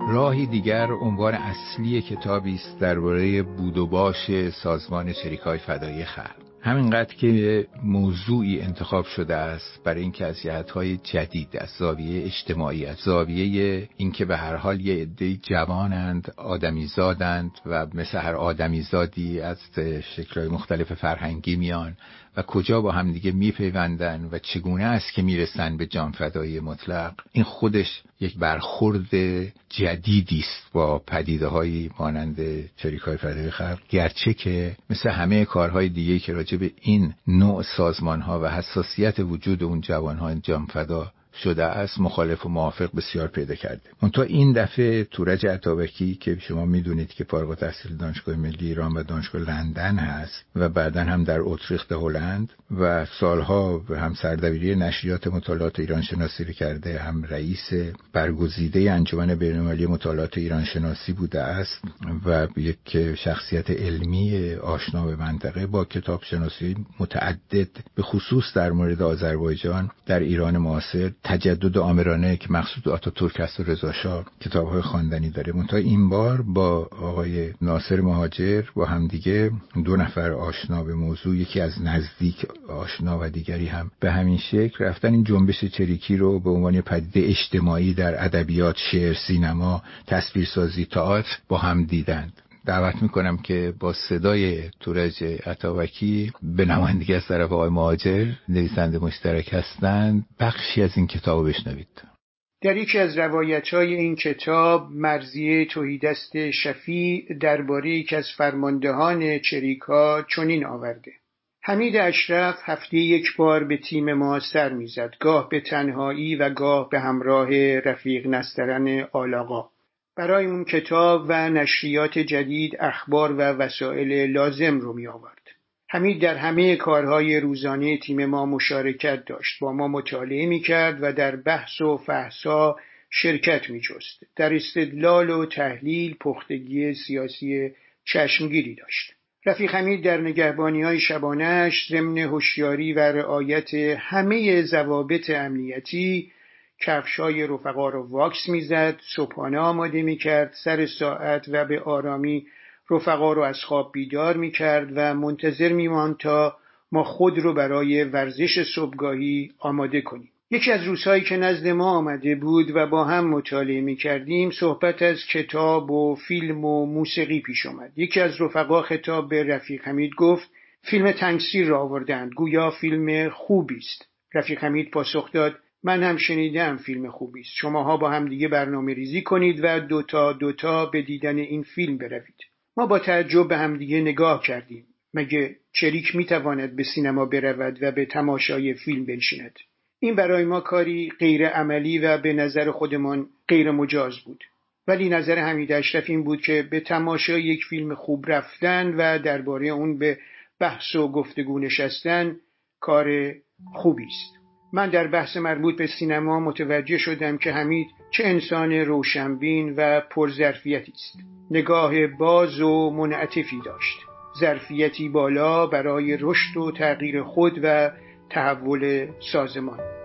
راهی دیگر عنوان اصلی کتابی است درباره بود و باش سازمان چریک‌های فدایی خلق. همینقدر که موضوعی انتخاب شده است برای اینکه از جهت‌های جدید، از زاویه اجتماعی، از زاویه اینکه به هر حال یه عده جوانند، آدمیزادند و مثل هر آدمیزادی از شکل‌های مختلف فرهنگی میان و کجا با هم دیگه میپیوندن و چگونه است که میرسن به جانفدایی مطلق. این خودش یک برخورد جدیدی است با پدیده‌هایی مانند چریک‌های فدایی خلق، گرچه که مثل همه کارهای دیگه که راجع به این نوع سازمان‌ها و حساسیت وجود اون جوان‌ها جانفدا شده است مخالف و موافق بسیار پیدا کرده. منتها این دفعه تورج عطابکی که شما میدونید که فارغ التحصیل دانشگاه ملی ایران و دانشگاه لندن هست و بعداً هم در اتریخت هلند و سالها هم سردبیری نشریات مطالعات ایران شناسی کرده، هم رئیس برگزیده انجمن بین‌المللی مطالعات ایران شناسی بوده است و یک شخصیت علمی آشنا به منطقه با کتاب شناسی متعدد به خصوص در مورد آذربایجان در ایران معاصر، تجدد آمرانه که مقصود آتاتورک است و رضا شاه، کتاب‌های خواندنی داره. منتها این بار با آقای ناصر مهاجر با همدیگه دو نفر آشنا به موضوع، یکی از نزدیک آشنا و دیگری هم به همین شکل، رفتن این جنبش چریکی رو به عنوان پدیده اجتماعی در ادبیات، شعر، سینما، تصویرسازی، تئاتر با هم دیدند. دعوت میکنم که با صدای تورج عطابکی به نمایندگی از طرف آقای مهاجر، نویسنده مشترک هستند، بخشی از این کتاب بشنوید. در یکی از روایت‌های این کتاب مرضیه تهیدست شفیع درباره یکی از فرماندهان چریک‌ها چنین آورده: حمید اشرف هفته یک بار به تیم ما سر می‌زد، گاه به تنهایی و گاه به همراه رفیق نسترن آلاقا. برای اون کتاب و نشریات جدید اخبار و وسایل لازم رو می آورد. حمید در همه کارهای روزانه تیم ما مشارکت داشت، با ما مطالعه می کرد و در بحث و فحص‌ها شرکت می جست. در استدلال و تحلیل پختگی سیاسی چشمگیری داشت. رفیق حمید در نگهبانی‌های شبانه‌اش ضمن هوشیاری و رعایت همه ضوابط امنیتی کفشای رفقا رو واکس میزد، صبحانه آماده میکرد، سر ساعت و به آرامی رفقا رو از خواب بیدار میکرد و منتظر میماند تا ما خود رو برای ورزش صبحگاهی آماده کنیم. یکی از روزهایی که نزد ما آمده بود و با هم مطالعه میکردیم، صحبت از کتاب و فیلم و موسیقی پیش آمد. یکی از رفقا خطاب به رفیق حمید گفت: فیلم تنگسیر را آوردند، گویا فیلم خوبی است. رفیق حمید پاسخ داد: من هم شنیدم فیلم خوبی است. شماها با هم دیگه برنامه ریزی کنید و دوتا به دیدن این فیلم بروید. ما با تعجب به هم دیگه نگاه کردیم. مگه چریک میتواند به سینما برود و به تماشای فیلم بنشیند؟ این برای ما کاری غیر عملی و به نظر خودمان غیر مجاز بود. ولی نظر حمید اشرف این بود که به تماشای یک فیلم خوب رفتن و درباره اون به بحث و گفتگو نشستن کار خوبی است. من در بحث مربوط به سینما متوجه شدم که حمید چه انسان روشنبین و پرظرفیتی است. نگاه باز و منعطفی داشت، ظرفیتی بالا برای رشد و تغییر خود و تحول سازمان.